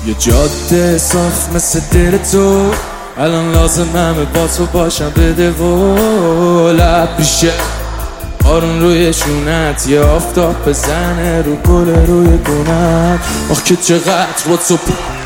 یه جاده صاف مثل دل تو، الان لازم همه با تو باشم، بده و لب پیشه آرون روی شونت، یه آفتاب بزنه رو گل روی گونت. آخ که چقدر با تو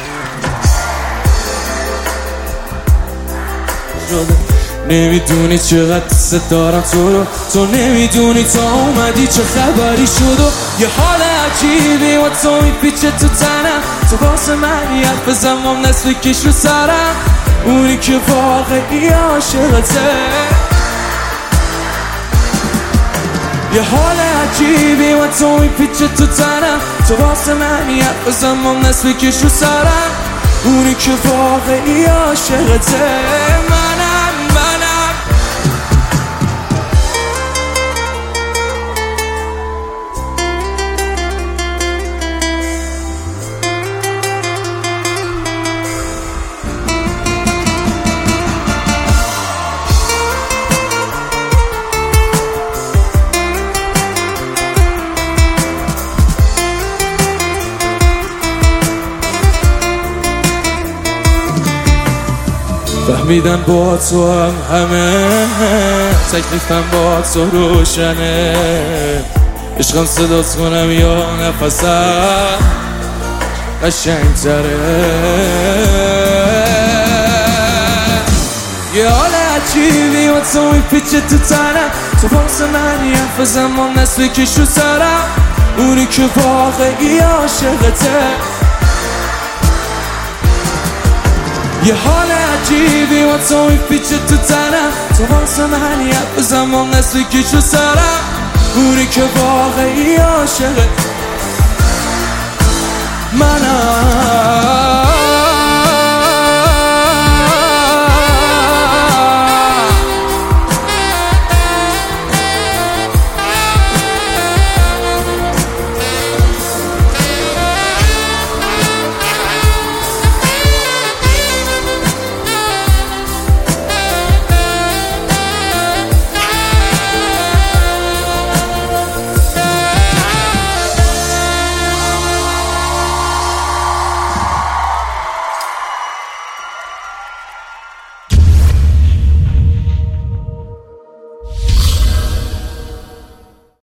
شده، نمیدونی چقدر دوست دارم تو رو، تو نمیدونی تا اومدی چه خبری شد. و یه حال عجیبی و تو میپیچه تو تنم، تو واسه من حرف بزن و نصف کش رو سرم، اونی که واقعی عاشقته. یه حال عجیبی و تو میپیچه تو تنم، تو واسه من حرف بزن و نصف کش رو سرم، اونی که واقعی عاشقته. فهمیدن با تو هم همه، تکلیفم با تو روشنه، عشقم صدات کنم یا نفسم قشنگ تره. یه حال عجیبی و تو میپیچه تو تنم، تو واسه من حرف بزن و نصف کش رو سرم، اونی که واقعی عاشقته. یه حال عجیبی و تو میپیچه تو تنم، تو واسه من حرف بزن و نصف کش رو سرم، اونی که واقعی عاشقه منم.